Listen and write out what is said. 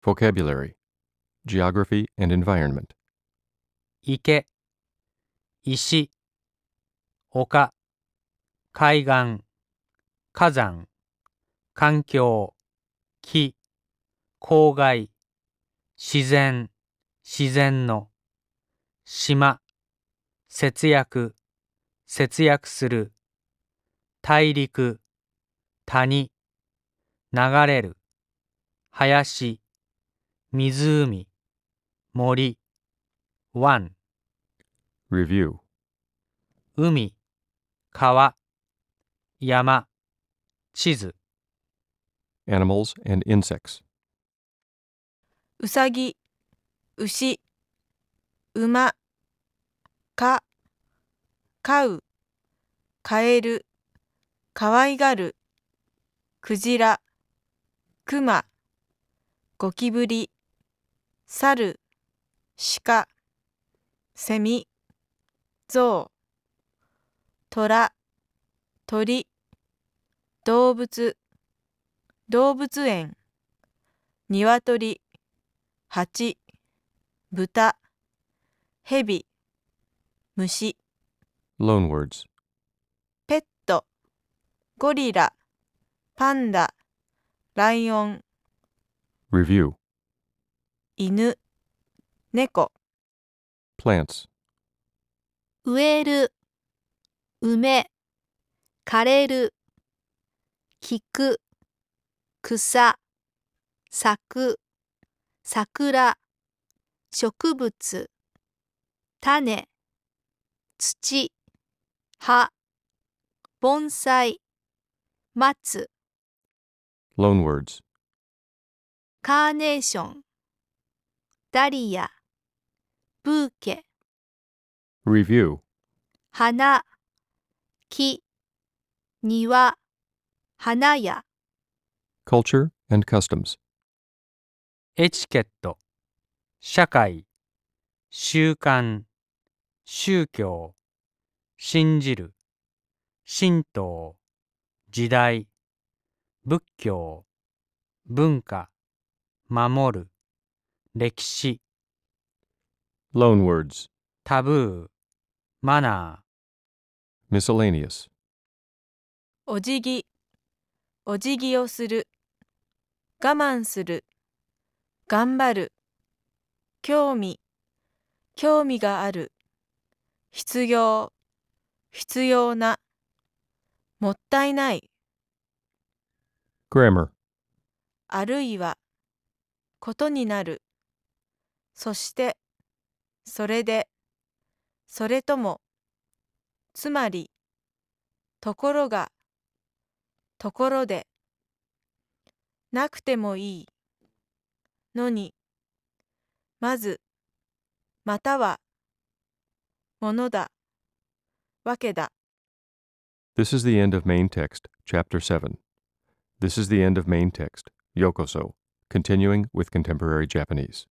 Vocabulary, Geography and Environment. 池、石、丘、海岸、火山、環境、木、郊外、自然、自然の、島、節約、節約する、大陸、谷、流れる、林、湖、森、湾、 Review, 海、川、山、地図、 Animals and Insects. うさぎ、牛、馬、か、飼う、カエル、かわいがる、クジラ、クマ、ゴキブリ、サル、鹿、セミ、ゾウ、トラ、鳥、動物、動物園、ニワトリ、ハチ、豚、ヘビ、虫、 Loanwords, ペット、ゴリラ、パンダ、ライオン、 Review, 犬、猫、 Plants, 植える、埋め、枯れる、菊く、草、咲く、桜、植物、種、土、葉、盆栽、松、 Loanwords, カーネーション、ダリア、ブーケ、 Review, 花、木、庭、花屋、 Culture and Customs. エチケット、社会、習慣、宗教、信じる、神道、時代、仏教、文化、守る、歴史、 Loanwords, タブー、マナー、 Miscellaneous, お辞儀、お辞儀をする、我慢する、頑張る、興味、興味がある、必要、必要な、もったいない、 Grammar, あるいは、ことになる、そして、それで、それとも、つまり、ところが、ところで、なくてもいい、のに、まず、または、ものだ、わけだ。 This is the end of main text, Chapter 7. This is the end of main text, Yokoso, continuing with contemporary Japanese.